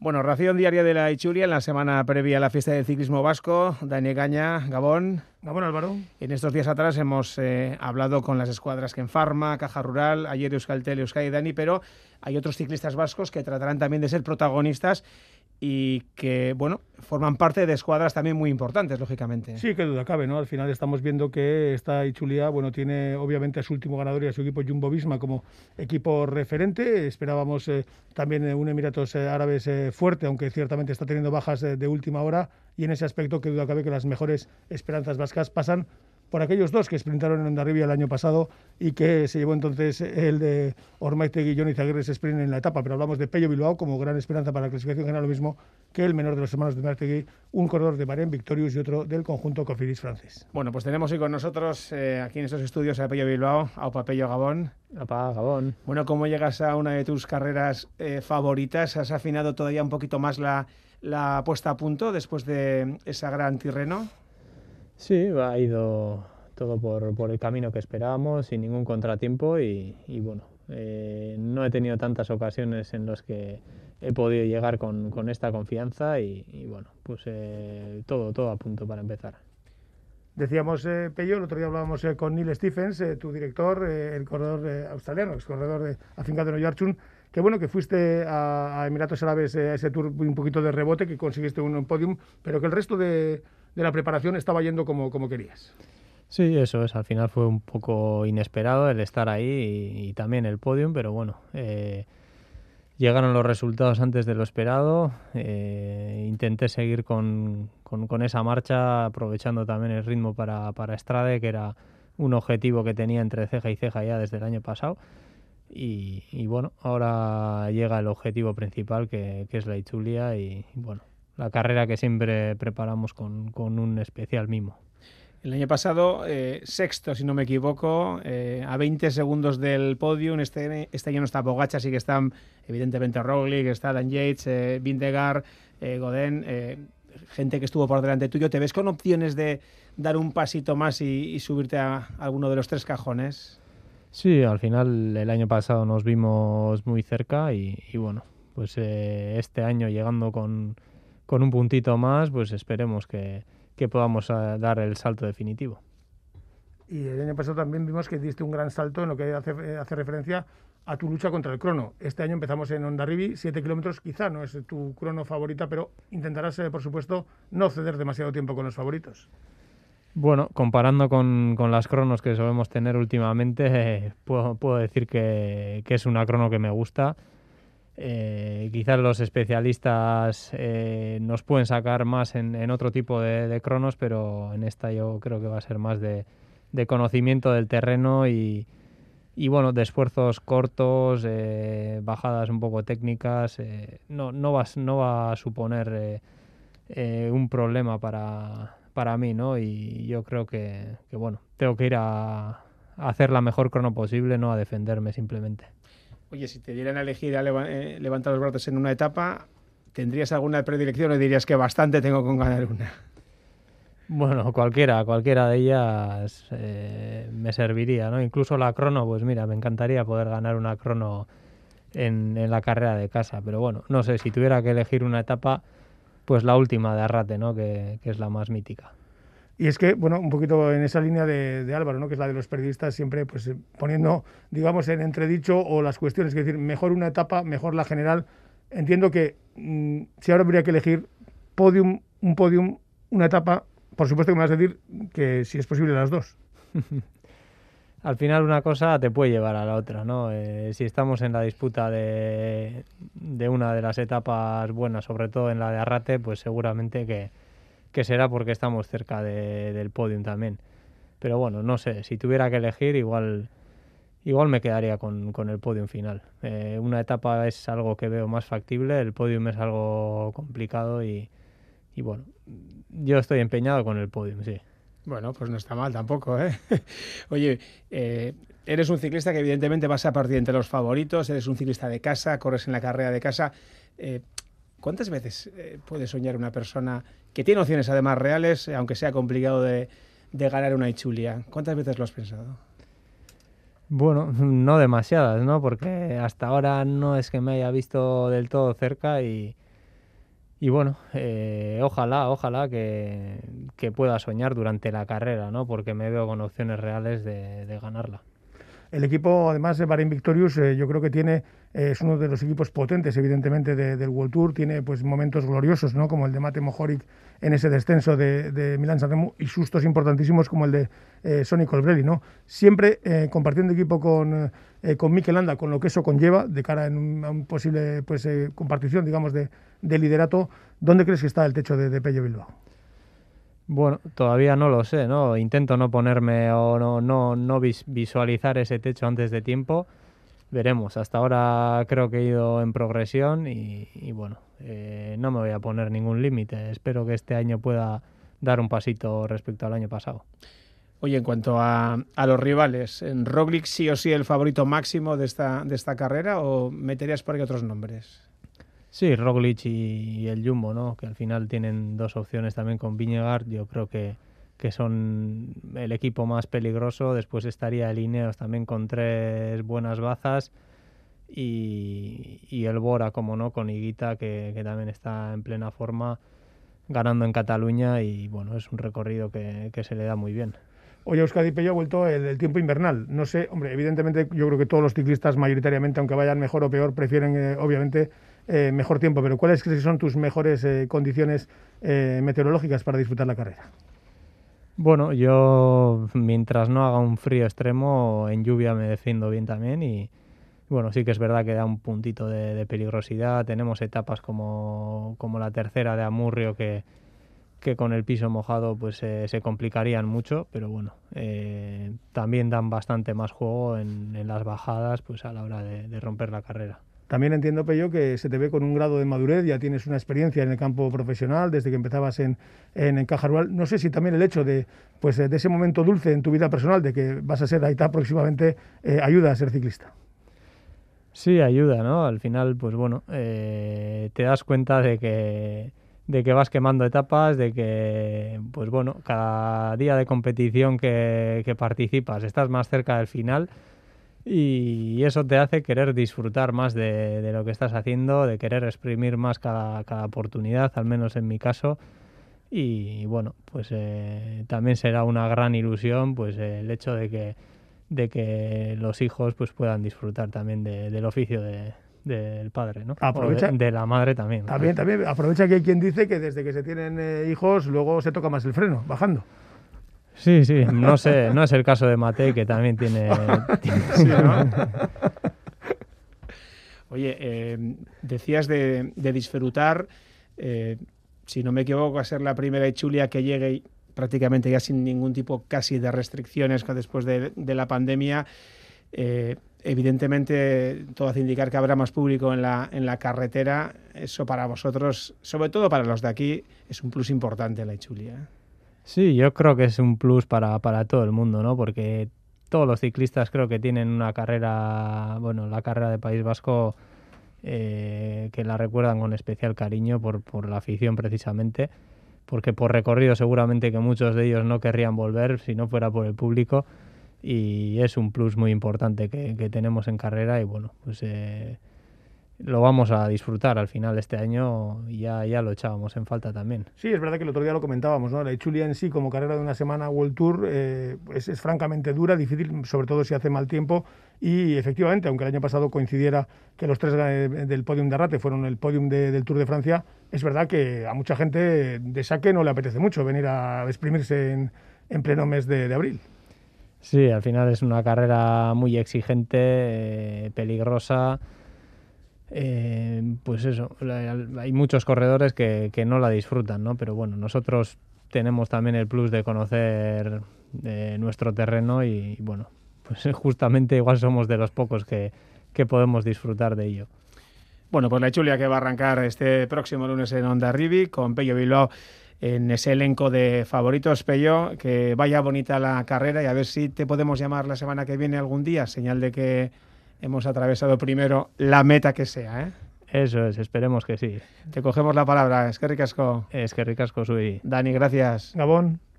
Bueno, ración diaria de la Itzulia en la semana previa a la fiesta del ciclismo vasco. Dani Egaña, Gabón. Gabón, Álvaro. En estos días atrás hemos hablado con las escuadras que en Farma, Caja Rural, ayer Euskaltel, Euskadi, Dani, pero hay otros ciclistas vascos que tratarán también de ser protagonistas y que, bueno, forman parte de escuadras también muy importantes, lógicamente. Sí, qué duda cabe, ¿no? Al final estamos viendo que esta Itzulia, bueno, tiene obviamente a su último ganador y a su equipo Jumbo-Visma como equipo referente. Esperábamos también un Emiratos Árabes fuerte, aunque ciertamente está teniendo bajas de última hora, y en ese aspecto, qué duda cabe que las mejores esperanzas vascas pasan por aquellos dos que sprintaron en Hondarribia el año pasado y que se llevó entonces el de Ormaiztegui y Jon Izagirres sprint en la etapa. Pero hablamos de Pello Bilbao como gran esperanza para la clasificación general, lo mismo que el menor de los hermanos de Ormaiztegui, un corredor de Bahrain Victorious y otro del conjunto Cofidis francés. Bueno, pues tenemos hoy con nosotros aquí en estos estudios a Pello Bilbao, aupa Pello, Gabón. Aupa, Gabón. Bueno, ¿cómo llegas a una de tus carreras favoritas? ¿Has afinado todavía un poquito más la puesta a punto después de esa gran Tirreno? Sí, ha ido todo por el camino que esperábamos, sin ningún contratiempo y bueno, no he tenido tantas ocasiones en las que he podido llegar con esta confianza y bueno, pues todo a punto para empezar. Decíamos, Pello, el otro día hablábamos con Neil Stephens, tu director, el corredor australiano, ex corredor afincado en Oiartzun, que bueno, que fuiste a Emiratos Árabes a ese tour un poquito de rebote, que conseguiste un podium, pero que el resto de la preparación estaba yendo como querías. Sí, eso es, al final fue un poco inesperado el estar ahí y también el podium, pero bueno, llegaron los resultados antes de lo esperado, intenté seguir con esa marcha, aprovechando también el ritmo para Strade, que era un objetivo que tenía entre ceja y ceja ya desde el año pasado. Y bueno, ahora llega el objetivo principal que es la Itzulia y bueno, la carrera que siempre preparamos con un especial mimo. El año pasado, sexto, si no me equivoco, a 20 segundos del podium. Este año no está Pogačar, sí que están evidentemente Roglic, está Dan Yates, Vingegaard, Godin, gente que estuvo por delante tuyo. ¿Te ves con opciones de dar un pasito más y subirte a alguno de los tres cajones? Sí, al final el año pasado nos vimos muy cerca y bueno, pues este año llegando con un puntito más, pues esperemos que podamos dar el salto definitivo. Y el año pasado también vimos que diste un gran salto en lo que hace referencia a tu lucha contra el crono. Este año empezamos en Hondarribia, 7 kilómetros, quizá no es tu crono favorita, pero intentarás, por supuesto, no ceder demasiado tiempo con los favoritos. Bueno, comparando con las cronos que solemos tener últimamente, puedo decir que es una crono que me gusta. Quizás los especialistas nos pueden sacar más en otro tipo de cronos, pero en esta yo creo que va a ser más de conocimiento del terreno y bueno, de esfuerzos cortos, bajadas un poco técnicas. No va a suponer un problema para mí, ¿no? Y yo creo que bueno, tengo que ir a hacer la mejor crono posible, no a defenderme simplemente. Oye, si te dieran a elegir a levantar los brazos en una etapa, ¿tendrías alguna predilección o dirías que bastante tengo con ganar una? Bueno, cualquiera de ellas me serviría, ¿no? Incluso la crono, pues mira, me encantaría poder ganar una crono en la carrera de casa, pero bueno, no sé, si tuviera que elegir una etapa, pues la última de Arrate, ¿no? Que es la más mítica. Y es que, bueno, un poquito en esa línea de Álvaro, ¿no? Que es la de los periodistas, siempre pues poniendo, digamos, en entredicho o las cuestiones, es decir, mejor una etapa, mejor la general. Entiendo que si ahora habría que elegir un podium, una etapa, por supuesto que me vas a decir que si es posible las dos. Al final una cosa te puede llevar a la otra, ¿no? Si estamos en la disputa de una de las etapas buenas, sobre todo en la de Arrate, pues seguramente que será porque estamos cerca del podium también. Pero bueno, no sé, si tuviera que elegir igual me quedaría con el podium final. Una etapa es algo que veo más factible, el podium es algo complicado y bueno, yo estoy empeñado con el podium, sí. Bueno, pues no está mal tampoco, ¿eh? Oye, eres un ciclista que evidentemente vas a partir entre los favoritos, eres un ciclista de casa, corres en la carrera de casa. ¿Cuántas veces puede soñar una persona que tiene opciones además reales, aunque sea complicado de ganar una Itzulia? ¿Cuántas veces lo has pensado? Bueno, no demasiadas, ¿no? Porque hasta ahora no es que me haya visto del todo cerca y bueno, ojalá que pueda soñar durante la carrera, ¿no? Porque me veo con opciones reales de ganarla. El equipo, además de Bahrain Victorious, yo creo que es uno de los equipos potentes, evidentemente, del World Tour. Tiene pues momentos gloriosos, ¿no? Como el de Mate Mohoric en ese descenso de Milán-San Remo, y sustos importantísimos como el de Sonny Colbrelli, ¿no? Siempre compartiendo equipo con Mikel Landa, con lo que eso conlleva de cara a un posible compartición, digamos, de liderato. ¿Dónde crees que está el techo de Pello Bilbao? Bueno, todavía no lo sé, ¿no? Intento no ponerme o no visualizar ese techo antes de tiempo. Veremos. Hasta ahora creo que he ido en progresión y bueno, no me voy a poner ningún límite. Espero que este año pueda dar un pasito respecto al año pasado. Oye, en cuanto a los rivales, ¿en Roglic sí o sí el favorito máximo de esta carrera o meterías por ahí otros nombres? Sí, Roglic y el Jumbo, ¿no? Que al final tienen dos opciones también con Vingegaard. Yo creo que son el equipo más peligroso. Después estaría el Ineos también con 3 buenas bazas y el Bora, como no, con Higuita, que también está en plena forma, ganando en Cataluña, y bueno, es un recorrido que se le da muy bien. Oye, Euskadi, Pello, ha vuelto el tiempo invernal. No sé, hombre, evidentemente yo creo que todos los ciclistas mayoritariamente, aunque vayan mejor o peor, prefieren obviamente mejor tiempo, pero ¿cuáles crees que son tus mejores condiciones meteorológicas para disfrutar la carrera? Bueno, yo mientras no haga un frío extremo, en lluvia me defiendo bien también, y bueno, sí que es verdad que da un puntito de peligrosidad. Tenemos etapas como la tercera de Amurrio que con el piso mojado pues se complicarían mucho, pero bueno, también dan bastante más juego en las bajadas pues a la hora de romper la carrera. También entiendo, Pello, que se te ve con un grado de madurez, ya tienes una experiencia en el campo profesional desde que empezabas en Caja Rural. No sé si también el hecho de ese momento dulce en tu vida personal, de que vas a ser Aita próximamente, ayuda a ser ciclista. Sí, ayuda, ¿no? Al final, pues bueno, te das cuenta de que vas quemando etapas, de que, pues bueno, cada día de competición que participas estás más cerca del final, y eso te hace querer disfrutar más de lo que estás haciendo, de querer exprimir más cada oportunidad, al menos en mi caso. Y bueno, pues también será una gran ilusión pues el hecho de que los hijos pues puedan disfrutar también del oficio del padre, ¿no? Aprovecha, de la madre también. También, aprovecha que hay quien dice que desde que se tienen hijos luego se toca más el freno, bajando. Sí, no sé, no es el caso de Matei, que también tiene... Sí, ¿no? Oye, decías de disfrutar, si no me equivoco, va a ser la primera Itzulia que llegue prácticamente ya sin ningún tipo casi de restricciones después de la pandemia. Evidentemente todo hace indicar que habrá más público en la carretera. Eso para vosotros, sobre todo para los de aquí, es un plus importante la Itzulia. Sí, yo creo que es un plus para todo el mundo, ¿no? Porque todos los ciclistas creo que tienen una carrera, bueno, la carrera de País Vasco, que la recuerdan con especial cariño por la afición precisamente, porque por recorrido seguramente que muchos de ellos no querrían volver si no fuera por el público, y es un plus muy importante que tenemos en carrera, y bueno, pues lo vamos a disfrutar al final este año, y ya lo echábamos en falta también. Sí, es verdad que el otro día lo comentábamos, ¿no? La Itzulia en sí, como carrera de una semana World Tour, es francamente dura, difícil, sobre todo si hace mal tiempo, y efectivamente, aunque el año pasado coincidiera que los 3 del podium de Arrate fueron el podium del Tour de Francia, es verdad que a mucha gente de saque no le apetece mucho venir a exprimirse en pleno mes de abril. Sí, al final es una carrera muy exigente, peligrosa. Pues eso, hay muchos corredores que no la disfrutan, ¿no? Pero bueno, nosotros tenemos también el plus de conocer nuestro terreno, y bueno, pues justamente igual somos de los pocos que podemos disfrutar de ello. Bueno, pues la Itzulia que va a arrancar este próximo lunes en Hondarribia con Pello Bilbao en ese elenco de favoritos. Pello, que vaya bonita la carrera, y a ver si te podemos llamar la semana que viene algún día, señal de que hemos atravesado primero la meta que sea, ¿eh? Eso es, esperemos que sí. Te cogemos la palabra. Eskerrik asko. Eskerrik asko zui. Dani, gracias. Gabón.